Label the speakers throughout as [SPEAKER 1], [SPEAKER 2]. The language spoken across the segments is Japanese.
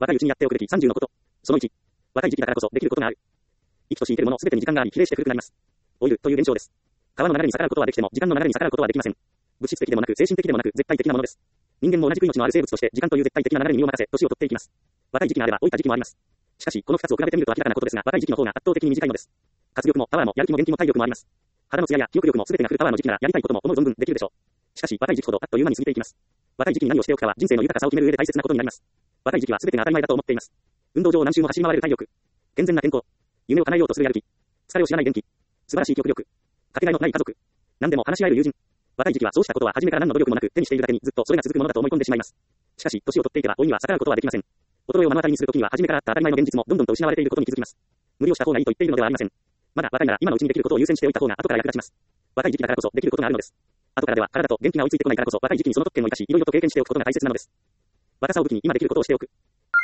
[SPEAKER 1] 若いうちにやっておくべき30のこと。その1、若い時期だからこそできることがある。生きとし生けるものすべてに時間があり、比例して古くなります。老いるという現象です。川の流れに逆らうことはできても、時間の流れに逆らうことはできません。物質的でもなく、精神的でもなく、絶対的なものです。人間も同じく命のある生物として、時間という絶対的な流れに身を任せ、年を取っていきます。若い時期があれば、老いた時期もあります。しかし、この2つを比べてみると明らかなことですが、若い時期の方が圧倒的に短いのです。活力も、パワーも、やる気も元気も体力もあります。肌の艶や記憶力も全てがフルパワーの時期なら、やりたいことも思う存分できるでしょう。しかし、若い時期ほどあっという間に過ぎていきます。若い時期に何をしておくかは、人生の豊かさを決める上で大切なことになります。若い時期は全てが当たり前だと思っています。運動場を何周も走り回れる体力、健全な健康、夢を叶えようとするやる気、疲れを知らない元気、素晴らしい記憶力、かけがえのない家族、何でも話し合える友人。若い時期はそうしたことは初めから何の努力もなく手にしているだけにずっとそれが続くものだと思い込んでしまいます。しかし、年を取っていけば老いには逆らうことはできません。衰えを目の当たりにするときには初めからあった当たり前の現実もどんどんと失われていることに気づきます。無理をした方がいいと言っているのではありません。まだ若いなら今のうちにできることを優先しておいた方が後から役立ちます。若い時期だからこそできることがあるのです。後からでは体と元気が追いついてこないからこそ若い時期にその特権を生かし、いろいろと経験しておくことが大切なのです。若さを武器に今できることをしておく。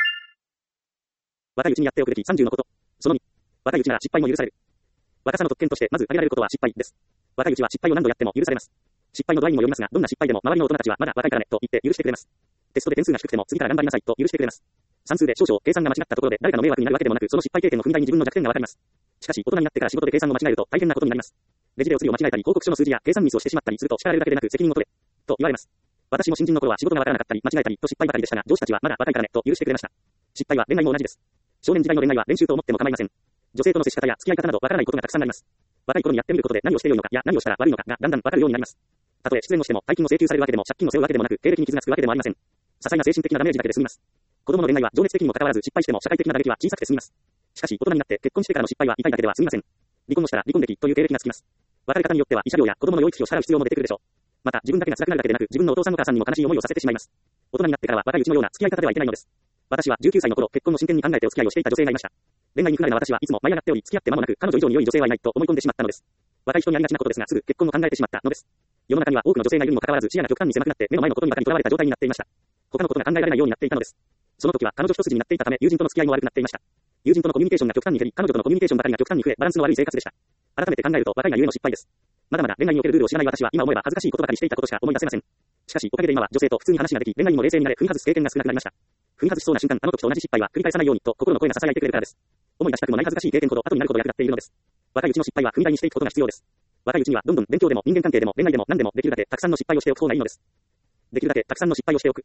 [SPEAKER 1] 若いうちにやっておくべき30のこと。その2、若いうちなら失敗も許される。若さの特権としてまず挙げられることは失敗です。若いうちは失敗を何度やっても許されます。失敗の度合いにもよりますが、どんな失敗でも周りの大人たちはまだ若いからねと言って許してくれます。テストで点数が低くても次から頑張りなさいと許してくれます。算数で少々計算が間違ったところで誰かの迷惑になるわけでもなく、その失敗経験の踏み台に自分の弱点がわかります。しかし大人になってから仕事で計算を間違えると大変なことになります。レジでお釣りを間違えたり、報告書の数字や計算ミスをしてしまったりすると叱られるだけでなく責任を取れと言われます。私も新人の頃は仕事がわからなかったり間違えたりと失敗ばかりでしたが、上司たちはまだ若いからねと許してくれました。失敗は恋愛も同じです。少年時代の恋愛は練習と思っても構いません。女性との接し方や付き合い方などわからないことがたくさんあります。若い頃にやってみることで何をして良いのかや何をしたら悪いのかがだんだんわかるようになります。たとえ失恋をしても大金を請求されるわけでも借金を背負うわけでもなく、経歴に傷がつくわけでもありません。些細な精神的なダメージだけで済みます。子供の恋愛は情熱的にもかかわらず失敗しても社会的な打撃は小さくて済みます。しかし大人になって結婚してからの失敗は痛いだけでは済みません。離婚をしたら離婚歴という経歴がつきます。別れ方によっては慰謝料や子供の養育費を支払う必要も出てくるでしょう。また自分だけが辛くなるだけでなく、自分のお父さんお母さんにも悲しい思いをさせてしまいます。大人になってからは若いうちのような付き合い方ではいけないのです。私は19歳の頃、結婚の真剣に考えてお付き合いをしていた女性がいました。恋愛に不慣れな私はいつも舞い上がっており、付き合って間もなく彼女以上に良い女性はいないと思い込んでしまったのです。若い人にありがちなことですが、すぐ結婚を考えてしまったのです。世の中には多くの女性がいるにもかかわらず、視野が極端に狭くなって目の前のことにばかりとらわれた状態になっていました。他のことが考えられないようになっていたのです。その時は彼女一筋になっていたため、友人との付き合いも悪くなっていました。友人とのコミュニケーションが極端に減り、彼女とのコミュニケーションばかりが極端に増え、バランスの悪い生活でした。改めて考えると若いがゆえの失敗です。まだまだ恋愛におけるルールを知らない私は今思えば恥ずかしいことばかりしていたことしか思い出せません。しかしおかげで今は女性と普通に話ができ、恋愛にも冷静になれ、踏み外す経験が少なくなりました。踏み外しそうな瞬間、あの時と同じ失敗は繰り返さないようにと心の声が囁いてくれるからです。思い出したくもない恥ずかしい経験ほど後になるほど役立っているのです。若いうちの失敗は踏み台にしていくことが必要です。若いうちにはどんどん勉強でも人間関係でも恋愛でも何でもできるだけたくさんの失敗をしておく方がいいのです。できるだけたくさんの失敗をしておく。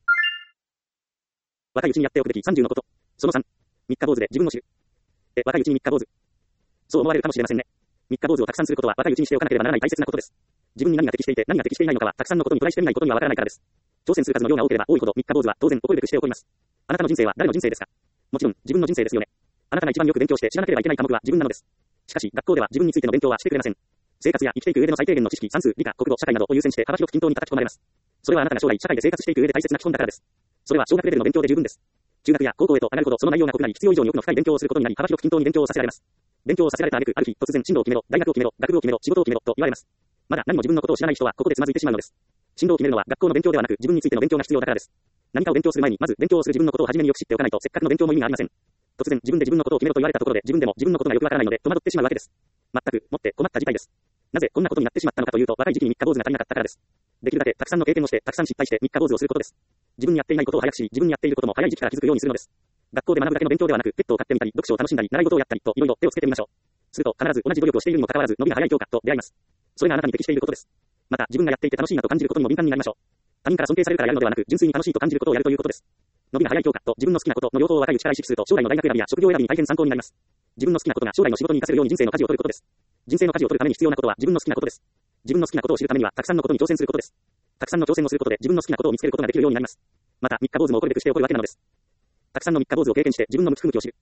[SPEAKER 1] 若いうちにやっておくべき30のこと。その3、三日坊主で自分を知る。若いうちに三日坊主。そう思われるかもしれませんね。三日坊主をたくさんすることは若いうちにしておかなければならない大切なことです。自分に何が適していて何が適していないのかはたくさんのことにトライしてみないことにはわからないからです。挑戦する数の量が多ければ多いほど三日坊主は当然怒るべくして起こります。あなたの人生は誰の人生ですか？もちろん自分の人生ですよね。あなたが一番よく勉強して知らなければいけない科目は自分なのです。しかし学校では自分についての勉強はしてくれません。生活や生きていく上での最低限の知識、算数、理科、国語、社会などを優先して幅広く均等に叩き込まれます。それはあなたが将来社会で生活していく上で大切な基本だからです。それは小学レベルの勉強で十分です。中学や高校へと上がるほどその内容が濃くなり、必要以上に多くの深い勉強をすることになり、幅広く均等に勉強をさせられます。勉強をさせられた挙句、ある日突然進路を決めろ、大学を決めろ、学部を決めろ、仕事を決めろと言われます。まだ何も自分のことを知らない人はここでつまずいてしまうのです。進路を決めるのは学校の勉強ではなく自分についての勉強が必要だからです。何かを勉強する前にまず勉強をする自分のことを初めによく知っておかないとせっかくの勉強も意味がありません。突然自分で自分のことを決めろと言われたところで自分でも自分のことがよくわからないので戸惑ってしまうわけです。全くもって困った事態です。なぜこんなことになってしまったのかというと、若い時期に三日坊主が足りなかったからです。できるだけたくさんの経験をしてたくさん失敗して三日坊主をすることです。自分にやっていないことを早く知り、自分にやっていることも早い時期から気づくようにするのです。学校で学ぶだけの勉強ではなく、ペットを飼ってみたり、読書を楽しんだり、習い事をやったりといろいろ手をつけてみましょう。すると必ず同じ努力をしているにもかかわらず伸びが早い教科と出会います。それがあなたに適していることです。また自分がやっていて楽しいなと感じることにも敏感になりましょう。他人から尊敬されるからやるのではなく、純粋に楽しいと感じることをやるということです。伸びが早い教科と自分の好きなことの両方を若いうちから意識すると将来の大学選びや職業選びに大変参考になります。自分の好きなことが将来の仕事に活かせるように人生の舵を取ることです。人生の舵を取るために必要なことは自分の好きなことです。自分の好きなことを知るためにはたくさんのことに挑戦することです。たくさんの挑戦をすることで自分の好きなことを見つけることができるようになります。また三日坊主も怒るべくして起こるわけなのです。たくさんの三日坊主を経験して自分の向き不向きを知る。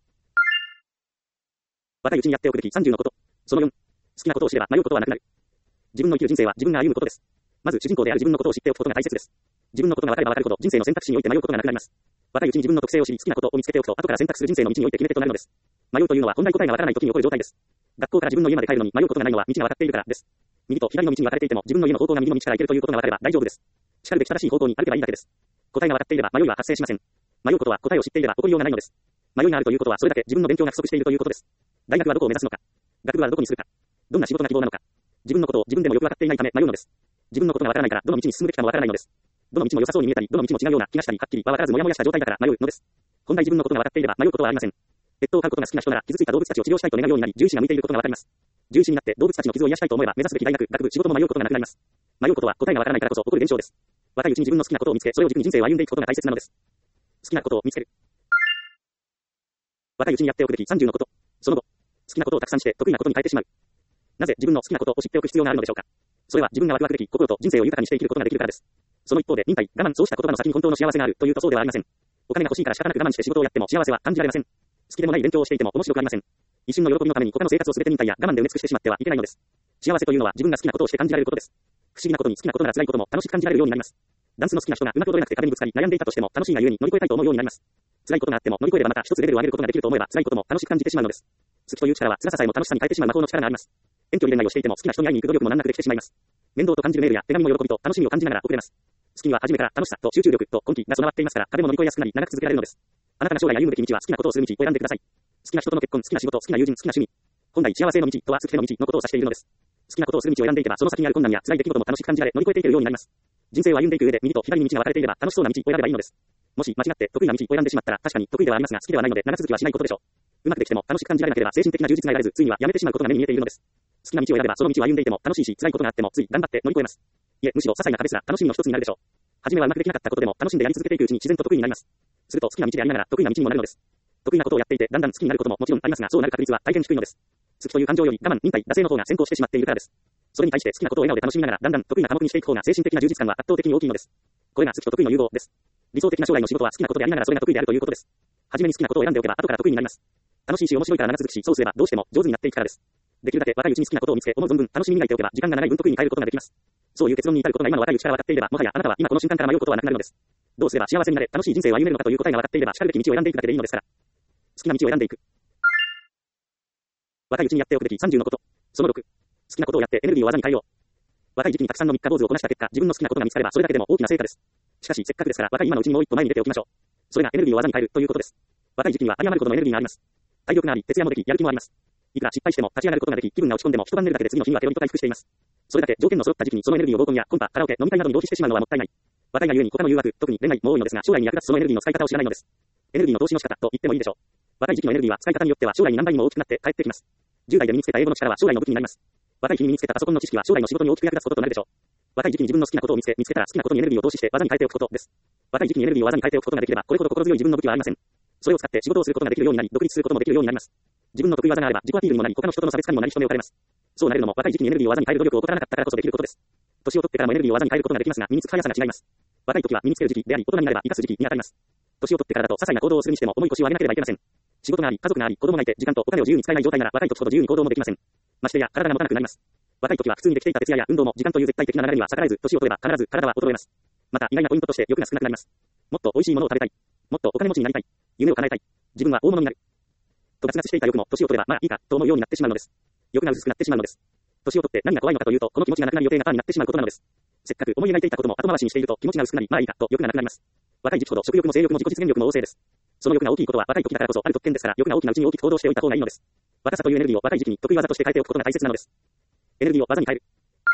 [SPEAKER 1] 若いうちにやっておくべき30のこと。その4、好きなことを知れば迷うことはなくなる。自分の生きる人生は自分が歩むことです。まず主人公である自分のことを知っておくことが大切です。自分のことが分かれば分かるほど人生の選択肢において迷うことがなくなります。若いうちに自分の特性を知り好きなことを見つけておくと後から選択する人生の道において決め手となるのです。迷うというのは本来答えが分からない時に起こる状態です。学校から自分の家まで帰るのに迷うことがないのは道が分かっているからです。右と左の道に分かれていても自分の家の方向が右の道から行けるということが分かれば大丈夫です。しかるべき正しい方向に歩けばいいだけです。答えが分かっていれば迷いは発生しません。迷うことは答えを知っていれば起こりようがないのです。迷いがあるということはそれだけ自分の勉強が不足しているということです。大学はどこを目指すのか。学部はどこにするか。どんな仕事が希望なのか。自分のことを自分でもよく分かっていないため迷うのです。自分のことが分からないからどの道に進むべきかも分からないのです。どの道も良さそうに見えたり、どの道も違うような気がしたり、はっきりは分からずもやもやした状態だから迷うのです。 本来自分のことが分かっていれば迷うことはありません。ペットを飼うことが好きな人なら傷ついた動物たちを治療したいと願うようになり、獣医師が向いていることが分かります。獣医師になって動物たちの傷を癒したいと思えば目指すべき大学、学部、仕事も迷うことがなくなります。迷うことは答えが分からないからこそ起こる現象です。若いうちに自分の好きなことを見つけ、それを軸に人生を歩んでいくことが大切なのです。好きなことを見つける。若いうちにやっておくべき30のこと。その後、好きなことをたくさんして得意なことに変えてしまう。なぜ自分の好きなことを知っておく必要があるのでしょうか。それは自分がワクワクでき、心と人生を豊かにして生きることができるからです。その一方で、忍耐、我慢、そうした言葉の先に本当の幸せがあるというとそうではありません。お金が欲しいから仕方なく我慢して仕事をやっても幸せは感じられません。好きでもない勉強をしていても面白くありません。一瞬の喜びのために他の生活をすべて忍耐や我慢で埋め尽くしてしまってはいけないのです。幸せというのは自分が好きなことをして感じられることです。不思議なことに好きなことなら辛いことも楽しく感じられるようになります。ダンスの好きな人がうまく踊れなくて壁にぶつかり悩んでいたとしても楽しいがゆえに乗り越えたいと思うようになります。辛いことがあっても乗り越えればまた一つレベルを上げることができると思えば辛いことも楽しく感じてしまうのです。好きという力は辛ささえも楽しさに変えてしまう魔法の力があります。遠距離恋愛をしていても好きな人に会いに行く努力も難なくできてしまいます。面倒と感じるメールや手紙の喜びと楽しみを感じながら送れます。好きには初めから楽しさと集中力と根気が備わっていますから壁も乗り越えやすくなり長く続けられるのです。あなたが将来歩むべき道は好きなことをする道を選んでください。好きな人との結婚、好きな仕事、好きな友人、好きな趣味。本来幸せの道とは尽きての道のことを指しているのです。好きなことをする道を選んでいけばその先にある困難や辛い出来事も楽しく感じられ乗り越えていけるようになります。人生を歩んでいく上で右と左に道が分かれていれば楽しそうな道を選べばいいのです。もし間違って得意な道を選んでしまったら確かに得意ではありますが好きではないので長続きはしないことでしょう。うまくできても楽しく感じられなければ精神的な充実が得られずついにはやめてしまうことが目に見えているのです。好きな道を選べばその道を歩んでいても楽しいし辛いことがあってもつい頑張って乗り越えます。いえ、むしろ些細な壁すら楽しみの一つになるでしょう。初めはうまくできなかったことでも楽しんでやり続けていくうちに自然と得意になります。すると好きな道でありながら得意な道にもなるのです。得意なことをやっていてだんだん好きになることももちろんありますがそうなる確率は大変低いのです。好きという感情より我慢、忍耐、惰性の方が先行してしまっているからです。それに対して好きなことを笑顔で楽しみながらだんだん得意な科目にしていく方が精神的な充実感は圧倒的に大きいのです。これが好きと得意の融合です。理想的な将来の仕事は好きなことでありながらそれが得意であるということです。初めに好きなことを選んでおけば後から得意になります。楽しいし面白いから長続くしそうすればどうしても上手になっていくからです。できるだけ若いうちに好きなことを見つけ思う存分楽しみに磨いておけば時間が長い分得意に変えることができます。そういう結論に至ることが今の若いうちから分かっていればもはやあなたは今この瞬間から迷うことはなくなるのです。どうすれば幸せになれ楽しい人生を歩めるのかという答えが分かっていればしかるべき道を選んでいくだけでいいのですから。好きな道を選んでいく。若いうちにやっておくべき30のこと。その6。好きなことをやってエネルギーを技に変えよう。若い時期にたくさんの三日坊主をこなした結果、自分の好きなことが見つかればそれだけでも大きな成果です。しかしせっかくですから若い今のうちにもう一歩前に出ておきましょう。それがエネルギーを技に変えるということです。若い時期には有り余るほどのエネルギーがあります。体力があり、徹夜もでき、やる気もあります。いくら失敗しても立ち上がることができ、気分が落ち込んでも一晩寝るだけで次の日にはテロリと回復しています。それだけ条件の揃った時期にそのエネルギーを合コンやコンパ、カラオケ、飲み会などに浪費してしまうのはもったいない。若いがゆえに他の誘惑、特に恋愛も多いのですが、将来に役立つそのエネルギーの使い方を知らないのです。エネルギーの投資の仕方と言ってもいいでしょう。若い時期のエネルギーは使い方によっては将来に何倍にも大きくなって帰ってきます。10代で身につけた英語の力は将来の武器になります。若い日に身につけたパソコンの知識は将来の仕事に大きく役立つこととなるでしょう。若い時期に自分の好きなことを見つけたら好きなことにエネルギーを投資して技に変えておくことです。若い時期にエネルギーを技に変えておくことができればこれほど心強い自分の武器はありません。それを使って仕事をすることができるようになり、独立することもできるようになります。自分の得意技があれば自己アピールにもなり、他の人との差別化にもなり人目を置かれます。そうなれるのも若い時期にエネルギーを技に変える努力を怠らなかったからこそできることです。年を取ってからもエネルギーを技に変えることができますが、身につく速さが違います。若い時は身につける時期であり、大人になれば生かす時期に当たります。年を取ってからだと些細な行動をするにしても重い腰を上げなければいけません。仕事があり、家族があり、子供がいて、時間とお金を自由に使えない状態なら若い時ほど自由に行動もできません。ましてや体が持たなくなります。若い時は普通にできていた徹夜や運動も時間という絶対的な流れには逆らえず、年を取れば必ず体は衰えます。また意外なポイントとして欲が少なくなります。もっと美味しいものを食べたい。もっとお金持ちになりたい。夢を叶えたい。自分は大物になる。とガツガツしていた欲も年を取ればまあいいかと思うようになってしまうのです。欲が薄くなってしまうのです。年を取って何が怖いのかというと、この気持ちがなくなり予定がパーになってしまうことなのです。せっかく思い描いていたことも後回しにしていると気持ちが薄くなり、まあいいかと欲がなくなります。若い時期ほど食欲も性欲も自己実現力も旺盛です。その欲が大きいことは若い時だからこそある特権ですから、欲が大きなうちに大きく行動しておいた方がいいのです。若さというエネルギーを若い時期に得意技として変えておくことが大切なのです。エネルギーを技に変える。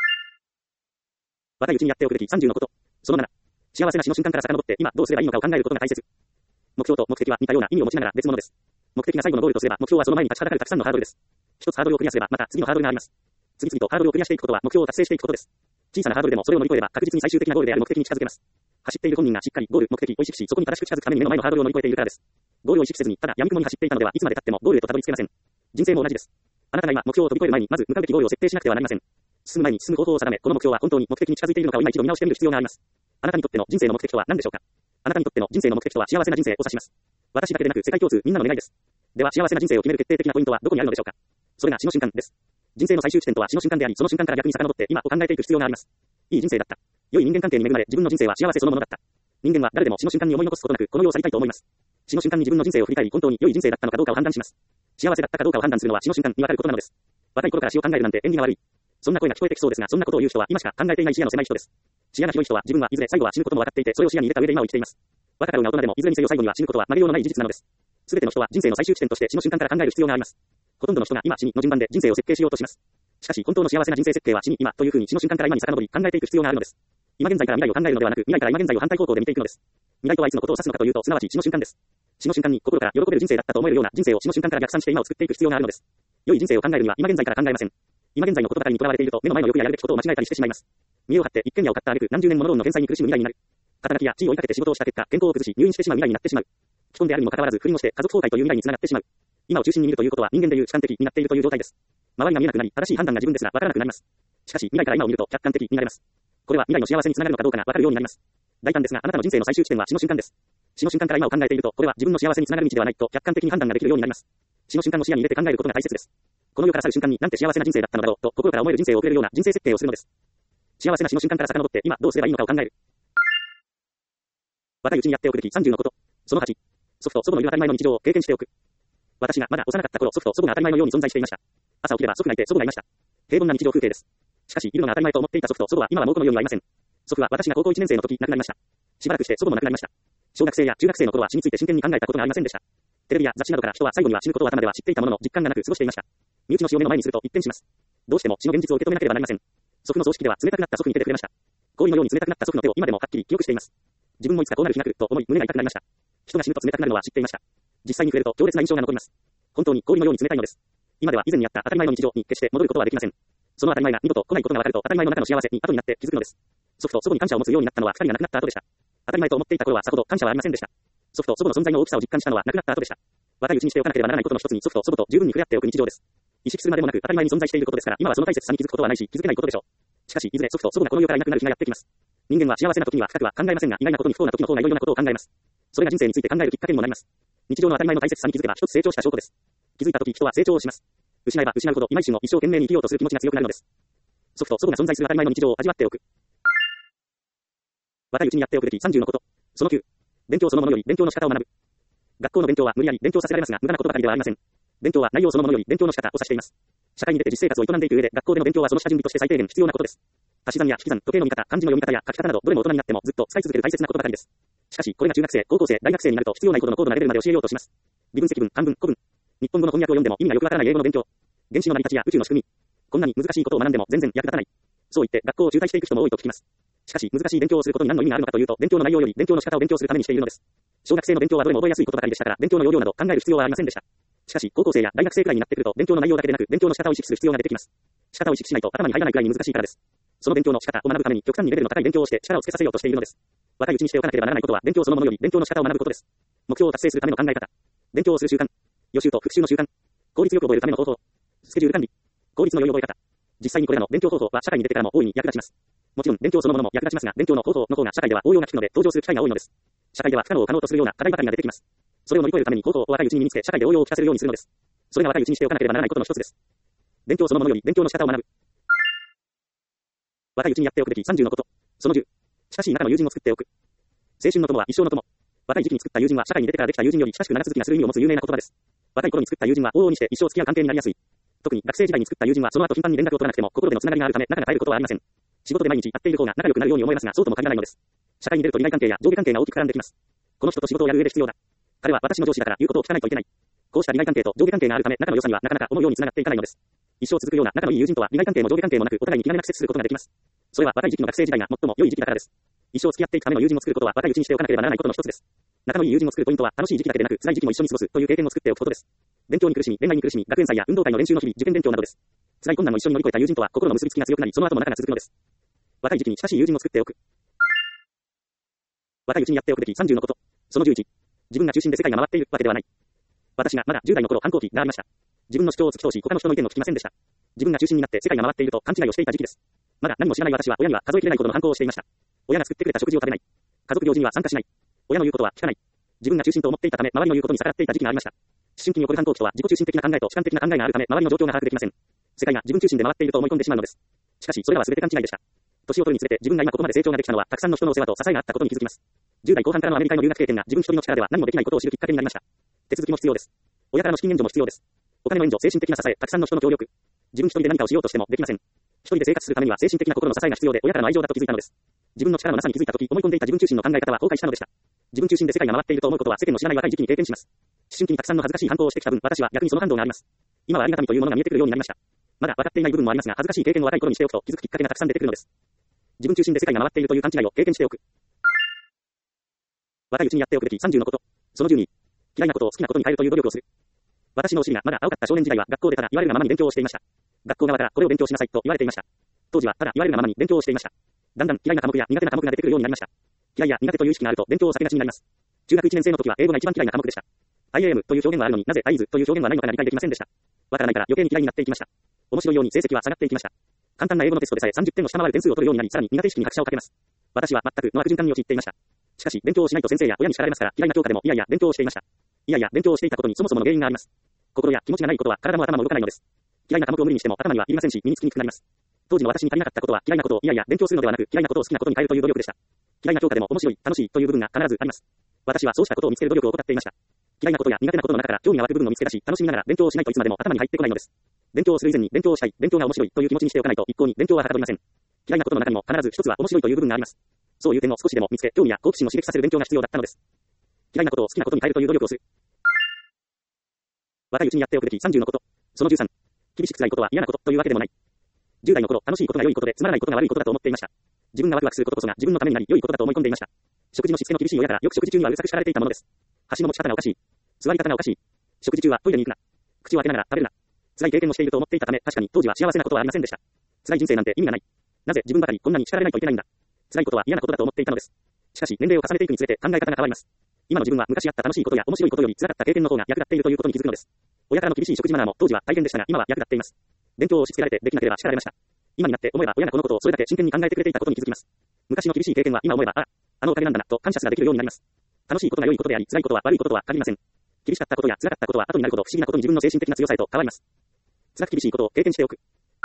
[SPEAKER 1] 若いうちにやっておくべき30のこと。その7。幸せな死の瞬間から遡って今どうすればいいのかを考えることが大切。目標と目的は似たような意味を持ちながら別物です。目的が最後のゴールとすれば目標はその前に立ちはだかるたくさんのハードルです。一つハードルをクリアすればまた次のハードルがあります。次々とハードルをクリアしていくことは目標を達成していくことです。小さなハードルでもそれを乗り越えれば確実に最終的なゴールである目的に近づけます。走っている本人がしっかりゴール、目的を意識し、そこに正しく近づくために目の前のハードルを乗り越えているからです。ゴールを意識せずにただ闇雲に走っていたのではいつまで経ってもゴールへとたどり着けません。人生も同じです。あなたが今目標を飛び越える前にまず向かうべきゴールを設定しなくてはなりません。進む前に進む方法を定め、この目標は本当に目的に近づいているのかを今一度見直してみる必要があります。あなたにとっての人生の目的とは何でしょうか。あなたにとっての人生の目的とは幸せな人生を指します。私だけでなく世界共通みんなの願いです。では幸せな人生を決める決定的なポイントはどこにあるのでしょうか。それが死の瞬間です。人生の最終地点とは死の瞬間であり、その瞬間から逆に遡って今を考えていく必要があります。いい人生だった。良い人間関係に恵まれ、自分の人生は幸せそのものだった。人間は誰でも死の瞬間に思い残すことなくこの世を去りたいと思います。死の瞬間に自分の人生を振り返り、本当に良い人生だったのかどうかを判断します。幸せだったかどうかを判断するのは死の瞬間にわかることなのです。若い頃から死を考えるなんて縁起が悪い。そんな声が聞こえてきそうですが、そんなことを言う人は今しか考えていない視野の狭い人です。視野が広い人は自分はいずれ最後は死ぬことも分かっていて、それを視野に入れた上で今を生きています。若かろうが大人でもいずれにせよ最後には死ぬことは曲げようのない事実なのです。すべての人は人生の最終地点として死の瞬間から考える必要があります。ほとんどの人が今死にの順番で人生を設計しようとします。しかし本当の幸せな人生設計は死に今という風に死の瞬間から今に遡り考えていく必要があるのです。今現在から未来を考えるのではなく、未来から今現在を反対方向で見ていくのです。未来とはいつのことを指すのかというと、すなわち死の瞬間です。 死の瞬間に心から喜べる人生だったと思えるような人生を死の瞬間から逆算して今を作っていく必要があるのです。良い人生を考えるには今現在から考えません。今現在のことばかりにとらわれていると目の前の欲ややるべきことを間違えたりしてしまいます。見栄を張って一軒家を買った挙句何十年ものローンの返済に苦しむ未来になる。肩書きや地位を追いかけて仕事をした結果健康を崩し入院してしまう未来になってしまう。既婚であるにもかかわらず不倫をして家族崩壊という未来につながってしまう。今を中心に見るということは人間でいう主観的になっているという状態です。周りが見えなくなり正しい判断が自分ですらわからなくなります。しかし未来から今を見ると客観的になれます。これは未来の幸せにつながるのかどうかがわかるようになります。大胆ですがあなたの人生の最終地点は死の瞬間です。死の瞬間から今を考えているとこれは自分の幸せにつながる道ではないと客観的に判断ができるようになります。死の瞬間を視野に入れて考えることが大切です。この世から去る瞬間になんて幸せな人生だったのだろうと心から思える人生を送れるような人生設定をするのです。幸せな死の瞬間から遡って今どうすればいいのかを考える。若いうちにやっておくべき30のこと。その8。祖父と祖母のいる当たり前の日常を経験しておく。私がまだ幼かった頃、祖父と祖母が当たり前のように存在していました。朝起きれば祖父がいて祖母がいました。平凡な日常風景です。しかし、いるのが当たり前と思っていた祖父と祖母は今はもうこのようにはいません。祖父は私が高校1年生の時亡くなりました。しばらくして祖母も亡くなりました。小学生や中学生の頃は死について真剣に考えたことがありませんでした。テレビや雑誌などから人は最後には死ぬことを頭では知っていたものの実感がなく過ごしていました。身内の死を目の前にすると一変します。どうしても死の現実を受け止めなければなりません。祖父の葬式では冷たくなった祖父に手でくれました。氷のように冷たくなった祖父の手を今でもはっきり記憶しています。自分もいつかこうなる日なくと思い胸が痛くなりました。人が死ぬと冷たくなるのは知っていました。実際に触れると強烈な印象が残ります。本当に氷のように冷たいのです。今では以前にあった当たり前の日常に決して戻ることはできません。その当たり前が二度と来ないことがわかると当たり前の中の幸せに後になって気づくのです。祖父と祖母に感謝を持つようになったのは二人が亡くなった後でした。当たり前と思っていた頃はさほど感謝はありませんでした。祖父と祖母の存在の大きさを実感したのは亡くなった後でした。若いうちにしておかなければならないことの一つに祖父と祖母と十分に触れ合っておく日常です。意識するまでもなく当たり前に存在していることですから今はその大切さに気づくことはないし気づけないことでしょう。しかしいずれ祖父と祖母がこの世からいなくなる日がやってきます。人間は幸せな時には深くは考えませんが意外なことに不幸な時の方がいろいろなことを考えます。それが人生について考えるきっかけにもなります。日常の当たり前の大切さに気づけば一つ成長した証拠です。気づいた時人は成長をします。失えば失うほど今一瞬を一生懸命に生きようとする気持ちが強くなるのです。祖父と祖母が存在する当たり前の日常を味わっておく。若いうちにやっておくべき30のこと。その9。勉強そのものより勉強の仕方を学ぶ。学校の勉強は無理やり勉強させられますが無駄なことばかりではありません。勉強は内容そのものより勉強の仕方を指しています。社会に出て実生活を営んでいく上で学校での勉強はその下準備として最低限必要なことです。足し算や引き算、時計の見方、漢字の読み方や書き方などどれも大人になってもずっと使い続ける大切なことばかりです。しかしこれが中学生、高校生、大学生になると必要ないほどの高度なレベルまで教えようとします。微分積分、漢文、古文。日本語の翻訳を読んでも意味がよくわからない英語の勉強。原子の成り立ちや宇宙の仕組み。こんなに難しいことを学んでも全然役立たない。そう言って学校を中退していく人も多いと聞きます。しかし難しい勉強をすることに何の意味があるのかというと勉強の内容より勉強の仕方を勉強するためにしているのです。小学生の勉強はどれも覚えやすいことばかりでしたから勉強の要領など考える必要はありませんでした。しかし高校生や大学生くらいになってくると勉強の内容だけでなく勉強の仕方を意識する必要が出てきます。仕方を意識しないと頭に入らないくらいに難しいからです。その勉強の仕方を学ぶために極端にレベルの高い勉強をして力をつけさせようとしているのです。若いうちにしておかなければならないことは勉強そのものより勉強の仕方を学ぶことです。目標を達成するための考え方。勉強をする習慣。予習と復習の習慣。効率よく覚えるための方法。スケジュール管理。効率の良い覚え方。実際にこれらの勉強方法は社会に出てからも大いに役立ちます。もちろん勉強そのものも役立ちますが勉強の方法の方が社会では応用が効くので登場する機会が多いのです。社会では不可能を可能とするような課題ばかりが出てきます。それを乗り越えるために方法を若いうちに身につけ社会で応用を聞かせるようにするのです。それが若いうちにしておかなければならないことの一つです。勉強そのものより勉強の仕方を学ぶ。若いうちにやっておくべき30のこと。その10。親しい仲の友人を作っておく。青春の友は一生の友。若い時期に作った友人は社会に出てからできた友人より親しく長続きがする意味を持つ有名な言葉です。若い頃に作った友人は往々にして一生付き合う関係になりやすい。特に学生時代に作った友人はその後頻繁に連絡を取らなくても心でのつながりがあるため仲が絶えることはありません。仕事で毎日会っている方が仲良くなるように思えますがそうとも限らないのです。社会に出ると利害関係や上下関係が大きく絡んできます。この人と仕事をやる上で必要だ。彼は私の上司だから言うことを聞かないといけない。こうした利害関係と上下関係があるため仲の良さにはなかなか思うように繋がっていかないのです。一生続くような仲のいい友人とは利害関係も上下関係もなくお互いに気兼ねなく接することができます。それは若い時期の学生時代が最も良い時期だからです。一生付き合っていくための友人を作ることは若いうちにしておかなければならないことの一つです。仲のいい友人を作るポイントは楽しい時期だけでなく辛い時期も一緒に過ごすという経験を作っておくことです。勉強に苦しみ、恋愛に苦しみ、学園祭や運動会の練習の日々、受験勉強などです。辛い困難を一緒に乗り越えた友人とは心の結びつきが強くなり、その後も仲が続くのです。若い時期に親しい友人を作っておく。若いうちにやっておくべき30のこと。その11。自分が中心で世界が回っているわけではない。私がまだ10代の頃反抗期がありました。自分の主張を突き通し他の人の意見を聞きませんでした。自分が中心になって世界が回っていると勘違いをしていた時期です。まだ何も知らない私は親には数えきれないほどの反抗をしていました。親が作ってくれた食事を食べない。家族行事には参加しない。親の言うことは聞かない。自分が中心と思っていたため周りの言うことに逆らっていた時期がありました。思春期に起こる反抗期とは自己中心的な考えと主観的な考えがあるため周りの状況が把握できません。世界が自分中心で回っていると思い込んでしまうのです。しかしそれらは全て勘違いでした。年を取るにつれて自分が今ここまで成長ができたのはたくさんの人のお世話と支えがあったことに気づきます。10代後半からのアメリカへの留学経験が自分一人の力では何もできないことを知るきっかけになりました。手続きも必要です。親からの資金援助も必要です。お金の援助、精神的な支え、たくさんの人の協力。自分一人で何かをしようとしてもできません。一人で生活するためには精神的な心の支えが必要で親からの愛情だと気づいたのです。自分の力のなさに気づいたとき思い込んでいた自分中心の考え方は崩壊したのでした。自分中心で世界が回っていると思うことは世間の知らない若い時期に経験します。思春期にたくさんの恥ずかしい反抗をしてきた分、私は逆にその反動があります。今はありがたみというものが見えてくるようになりました。まだ分かっていない部分もありますが、恥ずかしい経験を若い頃にしておくと気づくきっかけがたくさん出てくるのです。自分中心で世界が回っているという勘違いを経験しておく。若いうちにやっておくべき30のこと。その12。 嫌いなことを好きなことに変えるという努力をする。私のお尻がまだ青かった少年時代は学校でただ言われるがままに勉強をしていました。学校側からこれを勉強しなさいと言われていました。当時はただ言われるがままに勉強をしていました。だんだん嫌いな科目や苦手な科目が出てくるようになりました。嫌いや苦手という意識があると勉強を避けがちになります。中学1年生の時は英語が一番嫌いな科目でした。IAM という表現はあるのになぜ IS という表現はないのかが理解できませんでした。わからないから余計に嫌いになっていきました。面白いように成績は下がっていきました。簡単な英語のテストでさえ30点を下回る点数を取るようになり、さらに苦手意識に拍車をかけます。私は全くの悪循環に陥っていました。しかし勉強をしないと先生や親に叱られますから嫌いな教科でもいやいや勉強をしていました。いやいや勉強をしていたことにそもそもの原因があります。心や気持ちがないことは体も頭も動かないのです。嫌いな科目を無理にしても頭にはいりませんし身につきにくくなります。当時の私に足りなかったことは嫌いなことをいやいや勉強するのではなく嫌いなことを好きなことに変えるという努力でした。嫌いな教科でも面白い、楽しいという部分が必ずあります。私はそうしたことを見つける努力を怠っていました。嫌いなことや苦手なことの中から興味が湧く部分を見つけ出し、楽しみながら勉強をしないといつまでも頭に入ってこないのです。勉強をする以前に勉強をしたい、勉強が面白いという気持ちにしておかないと一向に勉強ははかどりません。嫌いなことの中にも必ず一つは面白いという部分があります。そういう点を少しでも見つけ、興味や好奇心を刺激させる勉強が必要だったのです。嫌いなことを好きなことに変えるという努力をする。若いうちにやっておくべき30のこと。その13。厳しく辛いことは嫌なことというわけでもない。10代の頃、楽しいことが良いことでつまらないことが悪いことだと思っていました。自分がワクワクすることこそが自分のためになり良いことだと思い込んでいました。食事のしつけの厳しい親からよく食事中にはうるさく叱られていたものです。箸の持ち方がおかしい。座り方がおかしい。食事中はトイレに行くな。口を開けながら食べるな。辛い経験をしていると思っていたため、確かに当時は幸せなことはありませんでした。辛い人生なんて意味がない。なぜ自分ばかりこんなに叱られないといけないんだ。辛いことは嫌なことだと思っていたのです。しかし年齢を重ねていくにつれて考え方が変わります。今の自分は昔あった楽しいことや面白いことより辛かった経験の方が役立っているということに気づくのです。親からの厳しい食事マナーも当時は大変でしたが今は役立っています。勉強を押し付けられてできなければ叱られました。今になって思えば親がこのことをそれだけ真剣に考えてくれていたことに気づきます。昔の厳しい経験は今思えばあのおかげなんだなと感謝すらできるようになります。楽しいことが良いことであり辛いことは悪いこととは限りません。厳しかったことや辛かったことは後になるほど不思議なことに自分の精神的な強さへと変わります。辛く厳しいことを経験しておく。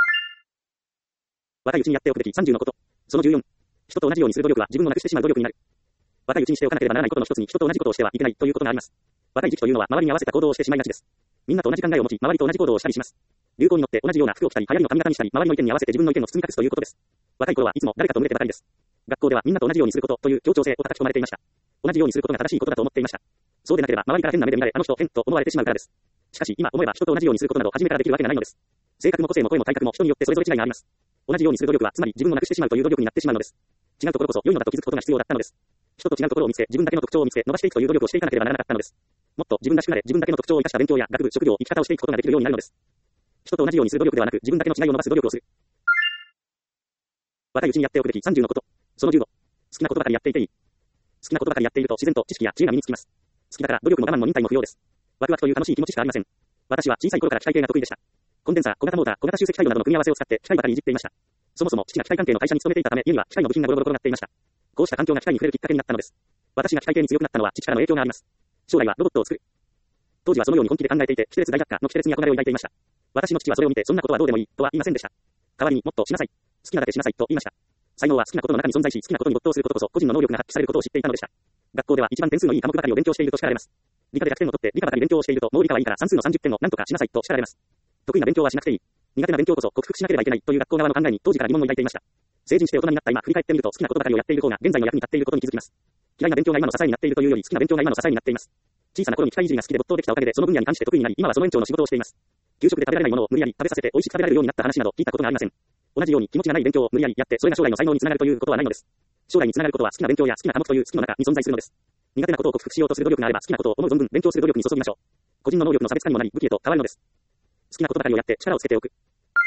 [SPEAKER 1] 若いうちにやっておくべき30のこと。その14。人と同じようにする努力は自分をなくしてしまう努力になる。若いうちにしておかなければならないことの一つに人と同じことをしてはいけないということがあります。若い時期というのは周りに合わせた行動をしてしまいがちです。みんなと同じ考えを持ち、周りと同じ行動をしたりします。流行に乗って同じような服を着たり、流行りの髪型にしたり、周りの意見に合わせて自分の意見を包み隠すということです。若い頃はいつも誰かと群れてばかりです。学校ではみんなと同じようにすることという協調性を叩き込まれていました。同じようにすることが正しいことだと思っていました。そうでなければ周りから変な目で見られ、あの人変と思われてしまうからです。しかし今思えば人と同じようにすることなど初めからできるわけがないのです。性格も個性も声も体格も人によってそれぞれ違いがあります。同じようにする努力はつまり自分をなくしてしまうという努力になってしまうのです。違うところこそ良いのだと気づくことが必要だったのです。人と違うところを見つけ、自分だけの特徴を見つけ、伸ばしていくという努力をしていかなければならなかったのです。もっと自分らしくなれ、自分だけの特徴を生かした勉強や学部、職業、生き方をしていくことができるようになるのです。人と同じようにする努力ではなく、自分だけの違いを伸ばす努力をする。若いうちにやっておくべき30のこと。その15。好きなことばかりやっていていい。好きなことばかりやっていると自然と知識や知恵が身につきます。好きだから努力も我慢も忍耐も不要です。ワクワクという楽しい気持ちしかありません。私は小さい頃から機械系が得意でした。コンデンサー、小型モーター、小型集積回路などの組み合わせを使って機械ばかりいじっていました。そもそも父が機械関係の会社に勤めていたため、家には機械の部品がゴロゴロ転がっていました。こうした環境が機械に触れるきっかけになったのです。私が機械系に強くなったのは父からの影響があります。将来はロボットを作る。当時はそのように本気で考えていて、キテレツ大学科のキテレツに憧れを抱いていました。私の父はそれを見て、そんなことはどうでもいいとは言いませんでした。代わりにもっとしなさい。好きなだけしなさいと言いました。才能は好きなことの中に存在し、好きなことに没頭することこそ個人の能力が発揮されることを知っていたのでした。学校では一番点数のいい科目ばかりを勉強していると叱られます。理科で100点を取って理科ばかり勉強をしていると、もう理科はいいから算数の30点を何とかしなさいと叱られます。得意な勉強はしなくていい。苦手な勉強こそ克服しなければいけないという学校側の考えに当時から疑問を抱いていました。成人して大人になった今、振り返ってみると好きなことばかりをやっている方が現在の役に立っていることに気づきます。嫌いな勉強が今の支えになっているというより好きな勉強が今の支えになっています。小さな頃に機械いじりが好きで没頭できたおかげでその分野に関して得意になり、今はその延長の仕事をしています。給食で食べられないものを無理やり食べさせて美味しく食べられるようになった話など聞いたことがありません。同じように気持ちがない勉強を無理やりやって、それが将来の才能につながるということはないのです。将来につながることは好きな勉強や好きな科目という月の中に存在するのです。苦手なことを克服しようとする努力があれば好きなことを思う存分勉強する努力に注ぎましょう。個人の能力の差別化にもなり武器へと変わるのです。好きなことばかりをやって力をつけておく。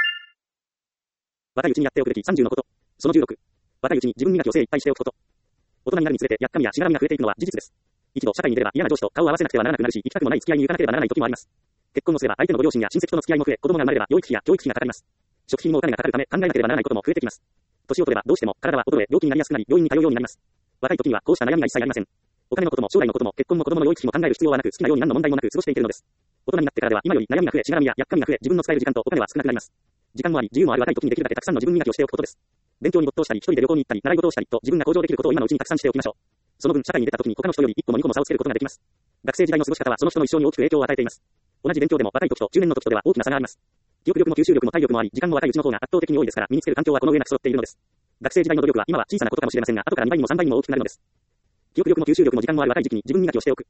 [SPEAKER 1] 若いうちにやっておくべき30のこと。その16。若いうちに自分磨きを精一杯しておくこと。大人になるにつれてやっかみやしがらみが増えていくのは事実です。一度社会に出れば嫌な上司と顔を合わせなくてはならなくなるし、行きたくもない付き合いに行かなければならない時もあります。結婚をすれば相手のご両親や親戚との付き合いも増え、子供が生まれれば養育費や教育費がかかります。食費もお金がかかるため考えなければならないことも増えてきます。年を取ればどうしても体は衰え病気になりやすくなり病院に通うようになります。若い時にはこうした悩みが一切ありません。お金のことも将来のことも結婚も子供の養育費も考える必要はなく好きなように何の問題もなく過ごしていけるのです。大人になってからでは今より悩みが増えしがらみややっかみが増え自分の使える時間とお金は少なくなります。時間もあり自由もある若い時にできるだけたくさんの自分磨きをしておくことです。勉強に没頭したり一人で旅行に行ったり習い事をしたりと自分が向上できることを今のうちにたくさんしておきましょう。その分社会に出た時に他の人より一歩も二歩も差をつけることができます。学生時代の過ごし方はその人の一生に大きく影響を与えています。同じ勉強でも若い時と中年の時とでは大きな差があります。記憶力も吸収力も体力もあり時間も若いうちの方が圧倒的に多いですから身につける環境はこの上なく揃っているのです。学生時代の努力は今は小さなことかもしれませんが後から2倍にも3倍にも大きくなるのです。記憶力も吸収力も時間もある若い時期に自分磨きをしておく。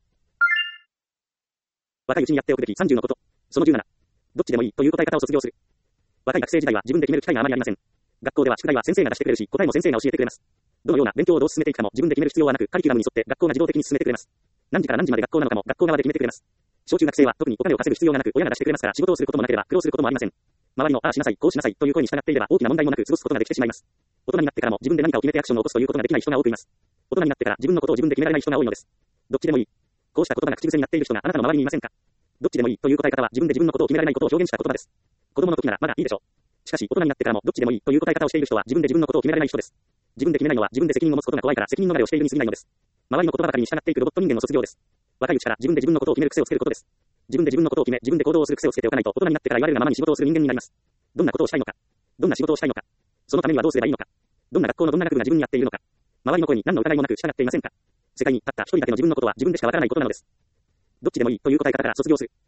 [SPEAKER 1] 若いうちにやっておくべき30のこと。その17。どっちでもいいという答え方を卒業する。若い学生時代は自分で決める機会があまりありません。学校では宿題は先生が出してくれるし、答えも先生が教えてくれます。どのような勉強をどう進めていくかも自分で決める必要はなく、カリキュラムに沿って学校が自動的に進めてくれます。 何時から何時まで学校なのかも学校側で決めてくれます。小中学生は特にお金を稼ぐ必要がなく、親が出してくれますから仕事をすることもなければ苦労することもありません。周りのああしなさい、こうしなさいという声に従っていれば大きな問題もなく過ごすことができてしまいます。大人になってからも自分で何かを決めてアクションを起こすということができない人が多くいます。大人になってから自分のことを自分で決められない人が多いのです。どっちでもいい。こうした言葉が口癖になっている人があなたの周りにいませんか？どっちでもいいという答え方は自分で自分のことを決められないことを表現した言葉です。子供の時ならまだいいでしょう。しかし大人になってからもどっちでもいいという答え方をしている人は自分で自分のことを決められない人です。自分で決めないのは自分で責任を持つことが怖いから責任逃れをしているに過ぎないのです。周りの言葉ばかりに従っていくロボット人間の卒業です。若いうちから自分で自分のことを決める癖をつけることです。自分で自分のことを決め、自分で行動をする癖をつけておかないと大人になってから言われるがままに仕事をする人間になります。どんなことをしたいのか。どんな仕事をしたいのか。そのためにはどうすればいいのか。どんな学校のどんな学部が自分に合っているのか。周りの声に何の疑いもなく従っていませんか。世界にたった一人だけの自分のことは自分でしかわからないことなのです。どっちでもいいという答え方から卒業する。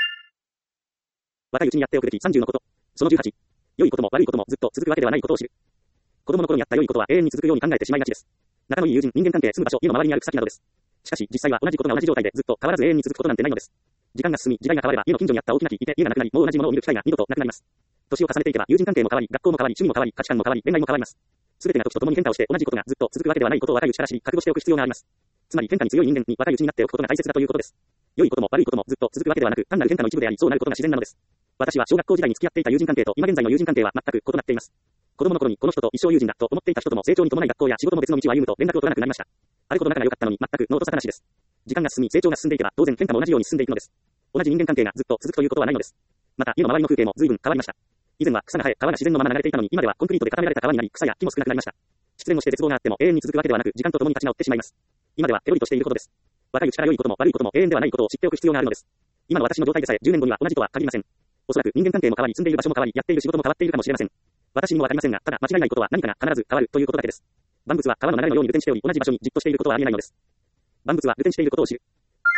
[SPEAKER 1] 若いうちにやっておくべき30のこと。その18。良いことも悪いこともずっと続くわけではないことを知る。子供の頃にやった良いことは永遠に続くように考えてしまいがちです。仲のいい友人、人間関係、住む場所、家の周りにある草木などです。しかし実際は同じことが同じ状態でずっと変わらず永遠に続くことなんてないのです。時間が進み、時代が変われば家の近所にあった大きな木、いて家がなくなり、もう同じものを見る機会が二度となくなります。年を重ねていけば友人関係も変わり、学校も変わり、趣味も変わり、価値観も変わり、恋愛も変わります。すべてが時と共に変化をして同じことがずっと続くわけではないことを若いうちから知り、覚悟しておく必要があります。つまり変化に強い人間に若いうちになっておくことが大切だということです。良いことも悪いこともずっと続くわけではなく、単なる変化の一部であり、そうなることが自然なのです。私は小学校時代に付き合っていた友人関係と今現在の友人関係は全く異なっています。子供の頃にこの人と一生友人だと思っていた人とも成長に伴い学校や仕事の別の道を歩むと連絡を取らなくなりました。あること仲が良かったのに全くノート逆なしです。時間が進み成長が進んでいけば当然変化も同じように進んでいくのです。同じ人間関係がずっと続くということはないのです。また家の周りの風景も随分変わりました。以前は草が生え、川が自然のまま流れていたのに今ではコンクリートで固められた川になり草や木も少なくなりました。失恋をして絶望があっても永遠に続くわけではなく時間とともに立ち直ってしまいます。今では手折りとしていることです。若いうちから良いことも悪いことも永遠ではないことを知っておく必要があるのです。今の私の状態でさえ10年後には同じとは限りません。おそらく人間関係も変わり住んでいる場所も変わりやっている仕事も変わっているかもしれません。私にもわかりませんが、ただ間違いないことは何かが必ず変わるということだけです。万物は川の流れのように流転しており同じ場所にじっとしていることはありえないのです。万物は流転していることを知る。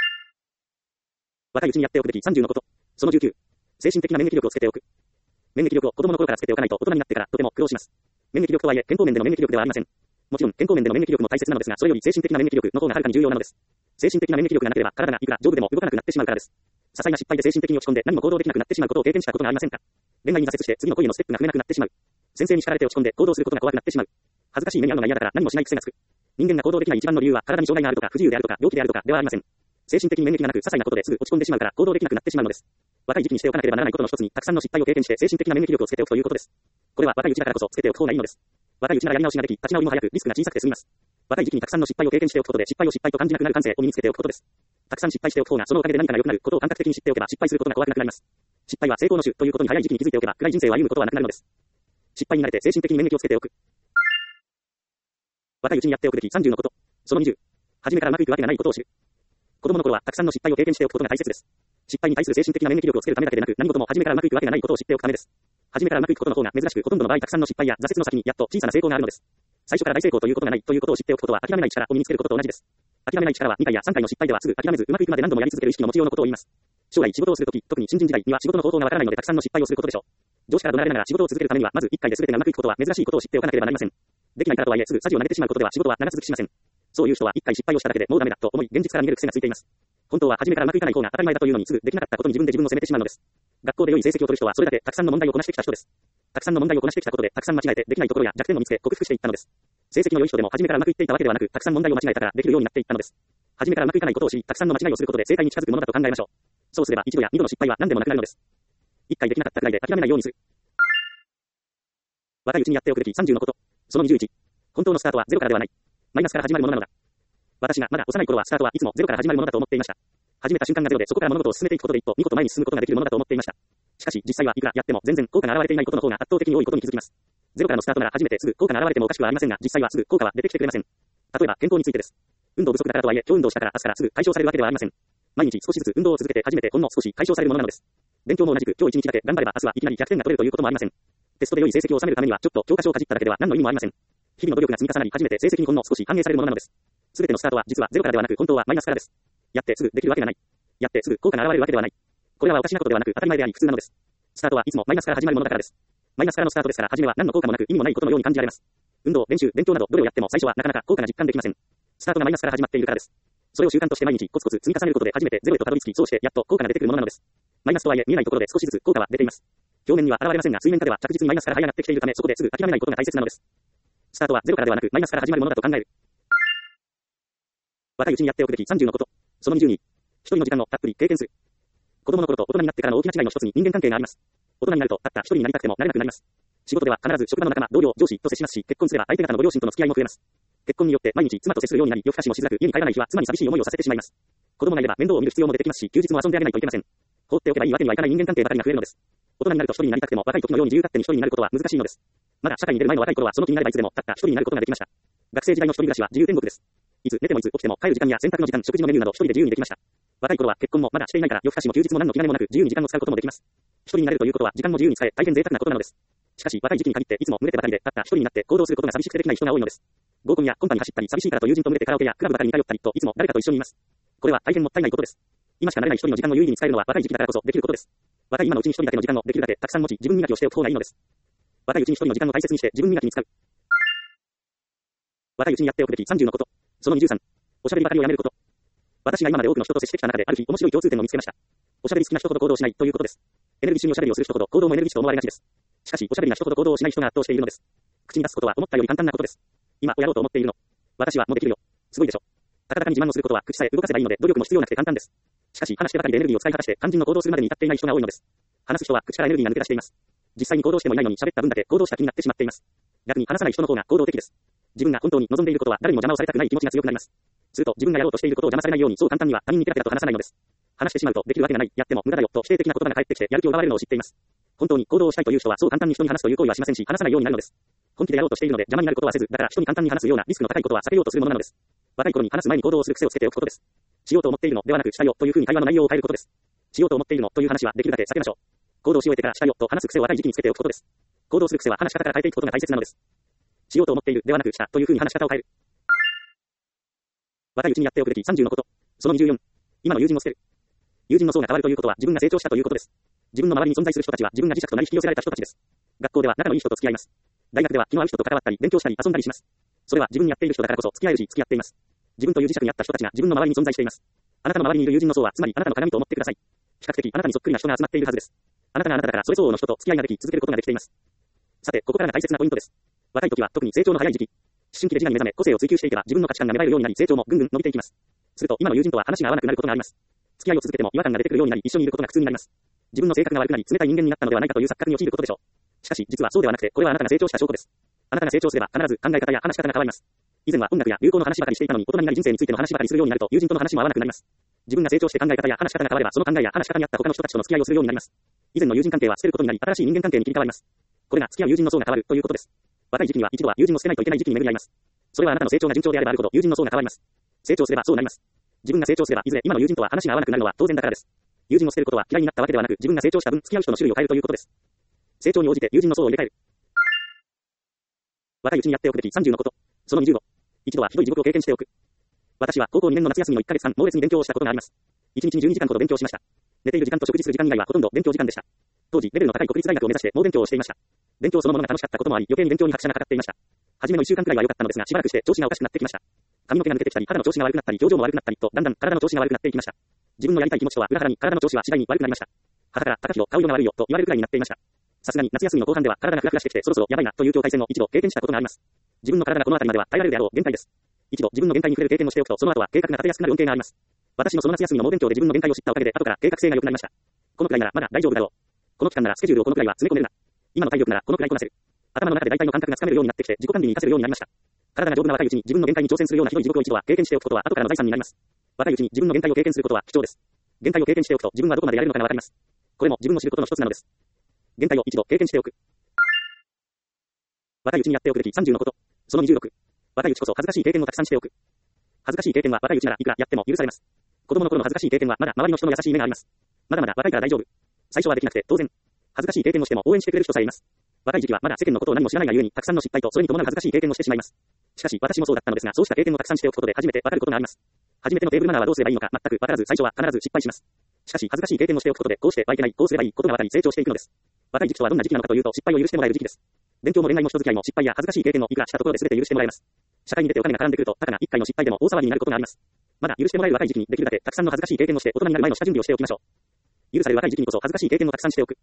[SPEAKER 1] 若いうちにやっておくべき30のこと。その19。精神的な免疫力をつけておく。免疫力を子供の頃からつけておかないと大人になってからとても苦労します。免疫力とはいえ健康面での免疫力ではありません。もちろん健康面での免疫力も大切なのですが、それより精神的な免疫力の方がはるかに重要なのです。精神的な免疫力がなければ体がいくら丈夫でも動かなくなってしまうからです。些細な失敗で精神的に落ち込んで何も行動できなくなってしまうことを経験したことがありませんか。恋愛に挫折して次の恋へのステップが踏めなくなってしまう。先生に叱られて落ち込んで行動することが怖くなってしまう。恥ずかしい目に遭うのが嫌だから何もしない癖がつく。人間が行動できない一番の理由は体に障害があるとか不自由であるとか病気であるとかではありません。精神的に免疫がなく些細なことですぐ落ち込んでしまうから行動できなくなってしまうのです。若い時期にしておかなければならないことの一つにたくさんの失敗を経験して精神的な免疫力をつけておくということです。これは若いうちだからこそつけておく方がいいのです。若いうちならやり直しができ、立ち直りも早くリスクが小さくて済みます。若い時期にたくさんの失敗を経験しておくことで失敗を失敗と感じなくなる感性を身につけておくことです。たくさん失敗しておく方がそのおかげで何かが良くなることを感覚的に知っておけば失敗することが怖くなくなります。失敗は成功の種ということに早い時期に気づいておけば暗い人生を歩むことはなくなるのです。失敗に慣れて精神的に免疫をつけておく。若いうちにやっておくべき30のこと。その20。初めからうまくいくわけがないことを知る。子供の頃はたくさんの失敗を経験しておくことが大切です。失敗に対する精神的な免疫力をつけるためだけでなく、何事も初めからうまくいくわけがないことを知っておくためです。初めからうまくいくことの方が珍しく、ほとんどの場合たくさんの失敗や挫折の先にやっと小さな成功があるのです。最初から大成功ということがないということを知っておくことは諦めない力を身につけることと同じです。諦めない力は2回や3回の失敗ではすぐ諦めずうまくいくまで何度もやり続ける意識の持ちようのことを言います。将来仕事をするとき、特に新人時代には仕事の方法がわからないのでたくさんの失敗をすることでしょう。上司から怒られながら仕事を続けるためにはまず1回で全てがうまくいくことは珍しいことを知っておかなければなりません。できないからとはいえすぐ舵を投げてしまうことでは仕事は長続きしません。そういう人は1回失敗をしただけでもうダメだと思い現実から逃げる癖がついています。本当は初めからうまくいかない方が当たり前だというのにすぐできなかったことに自分で自分を責めてしまうのです。学校で良い成績を取る人はそれだけたくさんの問題をこなしてきた人です。たくさんの問題をこなしてきたことでたくさん間違えてできないところや弱点を見つけ克服していったのです。成績の良い人でも初めからうまくいっていたわけではなくたくさん問題を間違えたからできるようになっていったのです。初めからうまくいかないことを知りたくさんの間違いをすることで正解に近づくものだと考えましょう。そうすれば一度や二度の失敗は何でもなくなるのです。1回できなかったくらいで諦めないようにする。若いうちにやっておくべき30のこと。その21。本当のスタートはゼロからではない。マイナスから始まるものなのだ。私がまだ幼い頃はスタートはいつもゼロから始まるものだと思っていました。始めた瞬間がゼロでそこから物事を進めていくことで一歩二歩と前に進むことができるものだと思っていました。しかし実際はいくらやっても全然効果が現れていないことの方が圧倒的に多いことに気づきます。ゼロからのスタートなら初めてすぐ効果が現れてもおかしくはありませんが実際はすぐ効果は出てきてくれません。例えば健康についてです。運動不足だからとはいえ今日運動したから明日からすぐ解消されるわけではありません。毎日少しずつ運動を続けて初めてほんの少し解消されるものなのです。勉強も同じく今日一日だけ頑張れば明日はいきなり100点が取れるということもありません。テストで良い成績を収めるためにはちょっと教科書をかじっただけでは何の意味もありません。日々の努力が積み重なり初めて成績にほんの少し反映されるものなのです。すべてのスタートは実はゼロからではなく本当はマイナスからです。やってすぐできるわけがない。やってすぐ効果が現れるわけではない。これはおかしなことではなく当たり前であり普通なのです。スタートはいつもマイナスから始まるものだからです。マイナスからのスタートですから初めは何の効果もなく意味もないことのように感じられます。運動、練習、勉強などどれをやっても最初はなかなか効果が実感できません。スタートがマイナスから始まっているからです。それを習慣として毎日コツコツ積み重ねることで初めてゼロへとたどり着きそうしてやっと効果が出てくるものなのです。マイナスとはいえ見えないところで少しずつ効果は出ています。表面には現れませんが水面下では着実にマイナスから這い上がってきているためそこですぐ諦めないことが大切なのです。スタートはゼロからではなくマイナスから始まるものだと考える。若いうちにやっておくべき30のこと。 その20に、一人の時間をたっぷり経験する。子供の頃と大人になってからの大きな違いの一つに人間関係があります。大人になるとたった一人になりたくてもなれなくなります。仕事では必ず職場の仲間、同僚、上司と接しますし、結婚すれば相手方のご両親との付き合いも増えます。結婚によって毎日妻と接するようになり、夜更かしもしづらく、家に帰らない日は妻に寂しい思いをさせてしまいます。子供がいれば面倒を見る必要も出てきますし、休日も遊んであげないといけません。放っておけばいいわけにはいかない人間関係ばかりが増えるのです。大人になると一人になりたくても若い時のように自由勝手に一人になることは難しいのです。まだ社会に出る前の若い頃はその気になればいつでもたった一人になることができました。学生時代の一人暮らしは自由天国です。いつ寝てもいつ起きても帰る時間や洗濯の時間、食事のメニューなど一人で自由にできました。若い頃は結婚もまだしていないから夜更かしも休日も何の気兼ねもなく自由に時間を使うこともできます。一人になれるということは時間も自由に使え大変贅沢なことなのです。しかし若い時期に限っていつも群れてばかりでたった一人になって行動することが寂しくてできない人が多いのです。合コンやコンパに走ったり寂しいからと友人と群れてカラオケやクラブばかりに通ったりといつも誰かと一緒にいます。これは大変もったいないことです。今しかなれない一人の時間を有意義に使えるのは若い時期だからこそできることです。若い今のうちに一人だけの時間をできるだけたくさん持ち自分磨きをしておく方がいいのです。若いうちに一人の時間を大切にして自分磨きに使う。若いうちにやっておくべき30のこと。その23。おしゃべりばかりをやめること。私が今まで多くの人と接してきた中である日面白い共通点を見つけました。おしゃべり好きな人ほど行動しないということです。エネルギッシュにおしゃべりをする人ほど行動もエネルギッシュと思われがちです。しかしおしゃべりな人ほど行動をしない人が圧倒しているのです。口に出すことは思ったより簡単なことです。今やろうと思っているの。私はもうできるよ。すごいでしょ。高々に自慢をすることは口さえ動かせばいいので努力も必要なくて簡単です。しかし話してばかりでエネルギーを使い果たして肝心の行動するまでに至っていない人が多いのです。話す人は口からエネルギーが抜け出しています。実際に行動してもいないのに喋った分だけ行動した気になってしまっています。逆に話さない人の方が行動的です。自分が本当に望んでいることは誰にも邪魔をされたくない気持ちが強くなります。すると自分がやろうとしていることを邪魔されないようにそう簡単には他人にペラペラと話さないのです。話してしまうとできるわけがない、やっても無駄だよと否定的な言葉が返ってきてやる気を奪われるのを知っています。本当に行動をしたいという人はそう簡単に人に話すという行為はしませんし話さないようになるのです。本気でやろうとしているので邪魔になることはせず、だから人に簡単に話すようなリスクの高いことは避けようとするものなのです。若い頃に話す前に行動をする癖をつけておくことです。しようと思っているのではなくしたよというふうに会話の内容を変えることです。しようと思っているのという話はできるだけ避けましょう。行動し終えてからしたよと話す癖を若い時期につけておくことです。行動する癖は話し方から変えていくことが大切なのです。しようと思っているではなくしたというふうに話し方を変える。若いうちにやっておくべき30のこと。その24。今の友人を捨てる。友人の層が変わるということは自分が成長したということです。自分の周りに存在する人たちは自分が磁石となり引き寄せられた人たちです。学校では仲のいい人と付き合います。大学では気の合う人と関わったり勉強したり遊んだりします。それは自分に合っている人だからこそ付き合えるし付き合っています。自分という磁石に合った人たちが自分の周りに存在しています。あなたの周りにいる友人の層はつまりあなたの鏡と思ってください。比較的あなたにそっくりな人が集まっているはずです。あなたがあなただからそれ相応の人と付き合いができ続けることができています。さてここからが大切なポイントです。若い時は特に成長の早い時期。思春期で自我に目覚め個性を追求していけば自分の価値観が芽生えるようになり成長もぐんぐん伸びていきます。すると今の友人とは話が合わなくなることがあります。付き合いを続けても違和感が出てくるようになり一緒にいることが苦痛になります。自分の性格が悪くなり冷たい人間になったのではないかという錯覚に陥ることでしょう。しかし実はそうではなくてこれはあなたが成長した証拠です。あなたが成長すれば必ず考え方や話し方が変わります。以前は音楽や流行の話ばかりしていたのに大人になり人生についての話ばかりするようになると友人との話も合わなくなります。自分が成長して考え方や話し方が変わればその考えや話し方に合った他の人たちとの付き合いをするようになります。以前の友人関係は捨てることになり新しい人間関係に切り替わります。これが付き合う友人の層が変わるということです。若い時期には一度は友人を捨てないといけない時期に巡り合います。それはあなたの成長が順調であればあるほど友人の層が変わります。成長すればそうなります。自分が成長すればいずれ今の友人とは話が合わなくなるのは当然だからです。友人を捨てることは嫌いになったわけではなく自分が成長した分付き合う人の種類を変えるということです。成長に応じて友人の層を入れ替える。若いうちにやっておくべき30のこと。その25。一度はひどい地獄を経験しておく。私は高校2年の夏休みの1ヶ月間猛烈に勉強をしたことがあります。1日に12時間ほど勉強しました。寝ている時間と食事する時間以外はほとんど勉強時間でした。当時レベルの高い国立大学を目指して猛勉強をしていました。勉強そのものが楽しかったこともあり余計に勉強に拍車がかかっていました。初めの1週間くらいは良かったのですがしばらくして調子がおかしくなってきました。髪の毛が抜けてきたり肌の調子が悪くなったり表情も悪くなったりとだんだん体の調子が悪くなっていきました。自分のやりたい気持ちとは裏腹に体の調子は次第に悪くなりました。母から高弘顔色が悪いよと言われるくらいになっていました。さすがに夏休みの後半では体がフラフラしてきてそろそろやばいなという境界線を一度経験したことがあります。自分の体がこの辺りまでは耐えられるであろう限界です。一度自分の限界に触れる経験をしておくとその後は計画が立てやすくなる恩恵があります。私のその夏休みの猛勉強で自分の限界を知ったおかげで後から計画性が良くなりました。このくらいならまだ大丈夫だろう。この期間ならスケジュールをこのくらいは詰め込めるな。今の体力ならこのくらいこなせる。頭の中で大体の感覚がつかめるようになってきて自己管理に活かせるようになりました。体が丈夫な若いうちに自分の限界に挑戦するようなひどい地獄を一度は経験しておくことは後からの財産になります。若いうちに自分の限界を経験することは貴重です。限界を経験しておくと自分はどこまでやれるのかがわかります。これも自分を知ることの一つなのです。限界を一度経験しておく。若いうちにやっておくべき30のこと。その26。若いうちこそ恥ずかしい経験をたくさんしておく。恥ずかしい経験は若いうちならいくらやっても許されます。子供の頃の恥ずかしい経験はまだ周りの人の優しい目があります。まだまだ若いから大丈夫。最初はできなくて当然。恥ずかしい経験をしても応援してくれる人さえいます。若い時期はまだ世間のことを何も知らないがゆえにたくさんの失敗とそれに伴う恥ずかしい経験をしてしまいます。しかし私もそうだったのですがそうした経験をたくさんしておくことで初めてわかることがあります。初めてのテーブルマナーはどうすればいいのか全くわからず最初は必ず失敗します。しかし恥ずかしい経験をしておくことでこうしてはいけない、こうすればいいことがわかり成長していくのです。若い時期とはどんな時期なのかというと失敗を許してもらえる時期です。勉強も恋愛も人付き合いも失敗や恥ずかしい経験をいくらしたところで全て許してもらえます。社会に出てお金が絡んでくるとたかが一回の失敗でも大騒ぎになることがあります。まだ許してもらえる若い時期にできるだけたくさんの恥ずかしい経験をして大人になる前の下準備をしておきましょう。許される若い時期にこそ恥ずかしい経験をたくさんしておく。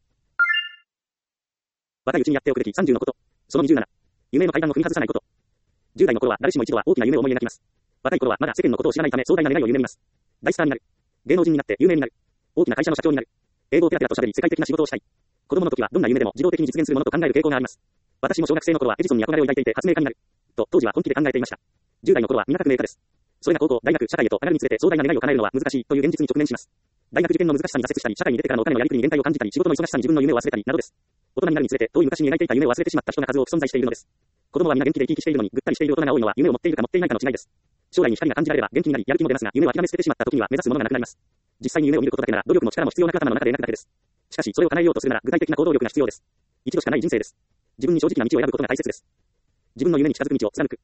[SPEAKER 1] 若いうちにやっておくべき30のこと。その27。夢の階段を踏み外さないこと。10代の頃は誰しも一度は大きな夢を思い描きます。若い頃はまだ世間のことを知らないため壮大な願いを夢見ます。 大スターになる。芸能人になって有名になる。大きな会社の社長になる。英語をペラペラと喋り世界的な仕事をしたい。子供の時はどんな夢でも自動的に実現するものと考える傾向があります。私も小学生の頃はエジソンに憧れを抱いていて発明家になる。と当時は本気で考えていました。10代の頃は皆革命家です。それが高校、大学、社会へと上がるにつれて壮大な願いを叶えるのは難しいという現実に直面します。大学受験の難しさに挫折したり、社会に出てからのお金のやりくりに限界を感じたり、仕事の忙しさに自分の夢を忘れたりなどです。大人になるにつれて遠い昔に描いていた夢を忘れてしまった人が数多く存在しているのです。子供は皆元気で生き生きしているのにぐったりしている大人が多いのは夢を持っているか持っていないかの違いです。将来に光が感じられれば元気になりやる気も出ますが、夢を諦め捨ててしまった時には目指すものがなくなります。実際に夢を見ることだけなら努力も力も必要な方の中で描くだけです。しかしそれを叶えようとするなら具体的な行動力が必要です。一度しかない人生です。自分に正直な道を選ぶことが大切です。自分の夢に近づく道を貫く。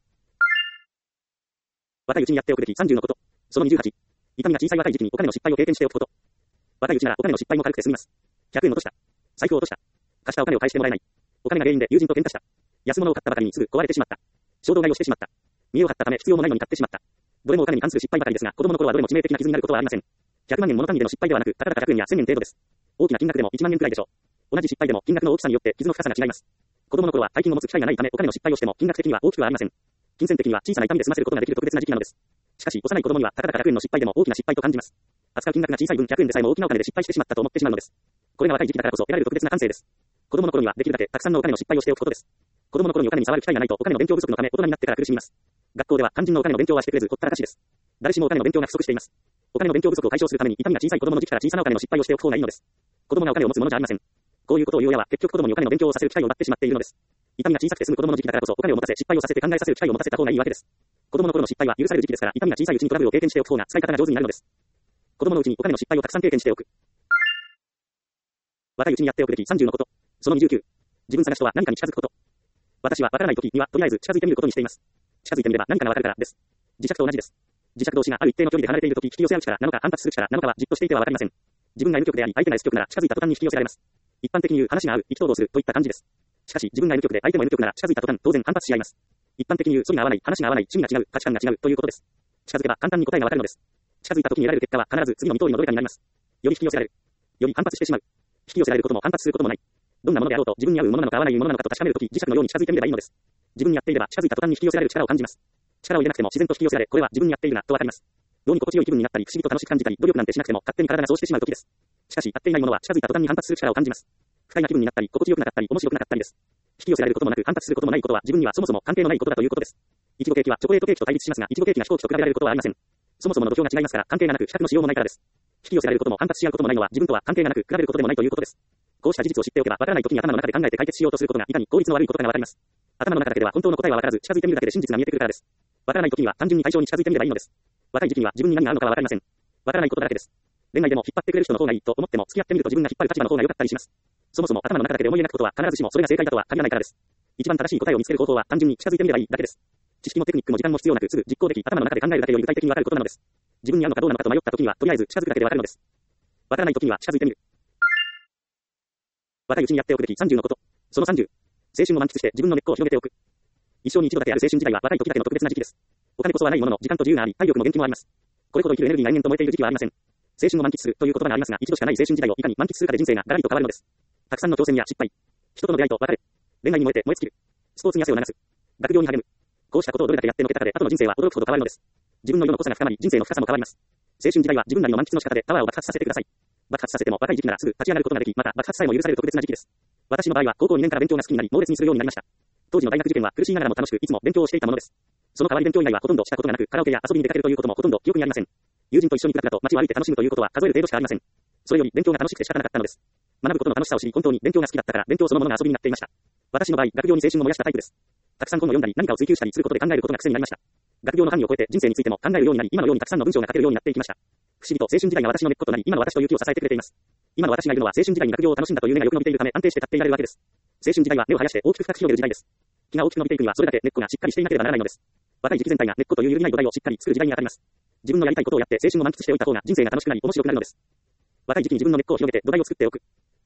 [SPEAKER 1] 若いうちにやっておくべき30のこと。その28。痛みが小さい若い時期にお金の失敗を経験しておくこと。若いうちならお金の失敗も軽くて済みます。100円落とした。財布を落とした。貸したお金を返してもらえない。お金が原因で友人と喧嘩した。安物を買ったばかりにすぐ壊れてしまった。衝動買いをしてしまった。見栄を張ったため必要もないのに買ってしまった。どれもお金に関する失敗ばかりですが、子供の頃はどれも致命的な傷になることはありません。100万円物単位での失敗ではなく、たかだか100円や1000円程度です。大きな金額でも1万円くらいでしょう。同じ失敗でも金額の大きさによって傷の深さが違います。子供の頃は大金を持つ機会がないためお金の失敗をしても金額的には大きくはありません。金銭的には小さな痛みで済ませることができる特別な時期なのです。しかし幼い子供にはたかだか100円の失敗でも大きな失敗と感じます。扱う金額が小さい分100円でさえも大きなお金で失敗してしまったと思ってしまうのです。これが若い時期だからこそ得られる特別な感性です。子供の頃にはできるだけたくさんのお金の失敗をしておくことです。子供の頃にお金に触る機会がないとお金の勉強不足のため大人になってから苦しみます。学校では肝心のお金の勉強はしてくれずほったらかしです。誰しもお金の勉強が不足しています。お金の勉強不足を解消するために痛みが小さい子供の時期から小さなお金の失敗をしておく方がいいのです。子供がお金を持つものじゃありません。こういうことを言う親は結局子供にお金の勉強をさせる機会を奪ってしまっているのです。痛みが小さくて済む子供の時期だからこそお金を持たせ失敗をさせて考えさせる機会を持たせた方がいいわけです。子供の頃の失敗は許される時期ですから痛みが小さいうちにトラブルを経験しておく方が使い方が上手になるのです。子供のうちにお金の失敗をたくさん経験しておく。若いうちにやっておくべき30のこと。その29。自分探しとは何かに近づくこと。私はわからない時にはとりあえず近づいてみることにしています。近づいてみれば何かがわかるからです。磁石と同じです。磁石同士がある一定の距離で離れているとき引き寄せ合う力なのか反発する力なのかはじっとしていてはわかりません。自分が N 極であり相手が S 極なら近づいた途端に引き寄せられます。一般的に言う話が合う、意気投合するといった感じです。しかし自分が N 極で相手も N 極なら近づいた途端当然反発し合います。一般的に言う、反りが合わない、話が合わない、趣味が違う、価値観が違うということです。近づけば簡単に答えがわかるのです。近づいた時に得られる結果は必ず次の二通りのどれかになります。より引き寄せられる。より反発してしまう。引き寄せられることも反発することもない。どんなものであろうと自分に合うものなのか合わないものなのかと確かめるとき磁石のように近づいてみればいいのです。自分にやっていれば近づいた途端に引き寄せられる力を感じます。力を入れなくても自然と引き寄せられ、これは自分にやっているなとわかります。脳に心地よい気分になったり、不思議と楽しく感じたり、努力なんてしなくても勝手に体がそうしてしまうときです。しかし、やっていないものは近づいた途端に反発する力を感じます。不快な気分になったり、心地よくなかったり、面白くなかったりです。引き寄せられることもなく反発することもないことは自分にはそもそも関係のないことだということです。いちごケーキはチョコレートケーキと対立しますが、いちごケーキが飛行機と比べられることはありません。そもそもの土俵が違いますから関係がなく比較のしようもないからです。引き寄せられることも反発し合うこともないのは自分とは関係がなく比べることでもないということです。こうした事実を知っておけばわからないときに頭の中で考えて解決しようとすることがいかに効率の悪いことかがわかります。頭の中だけでは本当の答えはわからず近づいてみるだけで真実が見えてくるからです。わからないときには単純に対象に近づいてみればいいのです。若い時期には自分に何が合うのかはわかりません。わからないことだらけです。恋愛でも引っ張ってくれる人の方がいいと思っても付き合ってみると自分が引っ張る立場の方が良かったりします。そもそも頭の中だけで思い描くことは必ずしもそれが正解だとは限らないからです。一番正しい答えを見つける方法は単純に近づいてみればいいだけです。知識もテクニックも時間も必要なくすぐ実行でき頭の中で考えるだけより具体的にわかることなのです。自分に合うのかどうなのかと迷った時にはとりあえず近づくだけでわかるのです。わからない時には近づいてみる。若いうちにやっておくべき30のこと。その30。青春を満喫して自分の根っこを広げておく。一生に一度だけある青春時代は若い時だけの特別な時期です。お金こそはないものの時間と自由があり、体力も元気もあります。これほど生きるエネルギーが延々と燃えている時期はありません。青春を満喫するという言葉がありますが、一度しかない青春時代をいかに満喫するかで人生がガラリと変わるのです。たくさんの挑戦や失敗、人との出会いと別れ、恋愛に燃え尽きる、スポーツに汗を流す、学業に励む。こうしたことをどれだけやってのけたかで後の人生は驚くほど変わるのです。自分の色の濃さが深まり、人生の深さも変わります。青春時代は自分なりの満喫の仕方でパワーを爆発させてください。爆発させても若い時期ならすぐ立ち上がることができ、また爆発さえも許される特別な時期です。私の場合は高校2年から勉強が好きになり、猛烈にするようになりました。当時の大学受験は苦しいながらも楽しくいつも勉強をしていたものです。その代わり勉強以外はほとんどしたことがなく、カラオケや遊びに出かけるということもほとんど記憶にありません。友人と一緒にプラプラと街を歩いて楽しむということは数える程度しかありません。それより勉強が楽しくて仕方なかったのです。学ぶことの楽しさを知り、本当に勉強が好きだったから勉強そのものが遊びになっていました。私の場合、学業に青春を燃やしたタイプです。たくさん本を読んだり何かを追求したりすることで考えることが癖になりました。学業の範囲を超えて人生についても考えるようになり、今のようにたくさんの文章が書けるようになっていきました。不思議と青春時代が私の根っことなり、今の私という気を支えてくれています。今の私がいるのは青春時代に学業を楽しんだという目がよく伸びているため安定して立っていられるわけです。青春時代は根を生やして大きく深く広げる時代です。木が大きく伸びていくにはそれだけ根っこがしっかりしていなければならないのです。若い時期全体が根っこという揺るぎない土台をしっかり作る時代にあたります。自分のやりたいことをやって青春を満喫しておいた方が人生が楽しくなり面白くなるのです。若い時期に自分の根っこを広げて土台を作っておく。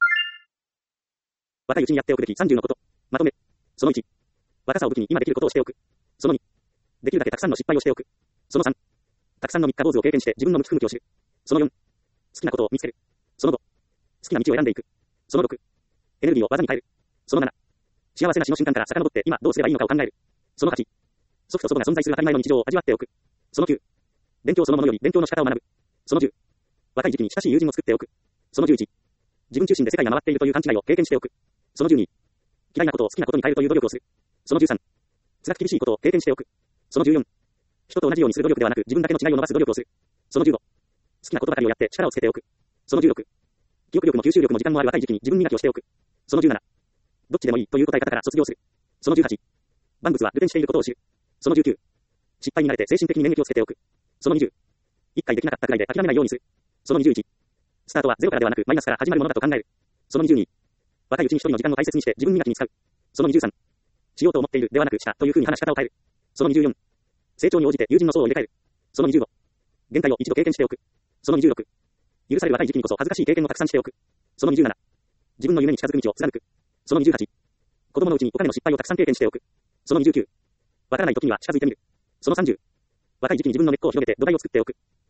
[SPEAKER 1] 若いうちにやっておくべき30のこと。まとめ。その1。若さを武器に今できることをしておく。その2。できるだけたくさんの失敗をしておく。その3。たくさんの三日坊主を経験して自分の向き不向きを知る。その4。好きなことを見つける。その5。好きな道を選んでいく。その6。エネルギーを技に変える。その7。幸せな死の瞬間から遡って今どうすればいいのかを考える。その8。祖父と祖母が存在する当たり前の日常を味わっておく。その9。勉強そのものより勉強の仕方を学ぶ。 その10、若い時期に親しい友人を作っておく。その11、自分中心で世界が回っているという勘違いを経験しておく。その12、嫌いなことを好きなことに変えるという努力をする。その13、辛く厳しいことを経験しておく。その14、人と同じようにする努力ではなく自分だけの違いを伸ばす努力をする。その15、好きなことばかりをやって力をつけておく。その16、記憶力も吸収力も時間もある若い時期に自分磨きをしておく。その17、どっちでもいいという答え方から卒業する。その18、万物は流転していることを知る。その19、失敗に慣れて精神的に免疫をつけておく。その20、一回できなかったくらいで諦めないようにする。その21、スタートはゼロからではなくマイナスから始まるものだと考える。その22、若いうちに一人の時間を大切にして自分磨きに使う。その23、しようと思っているではなくしたという風に話し方を変える。その24、成長に応じて友人の層を入れ替える。その25、限界を一度経験しておく。その26、許される若い時期にこそ恥ずかしい経験をたくさんしておく。その27、自分の夢に近づく道を貫く。その28、子供のうちにお金の失敗をたくさん経験しておく。その29、わからない時には近づいてみる。その30、若い時期に自分の根っこを広げて土台を作っておく。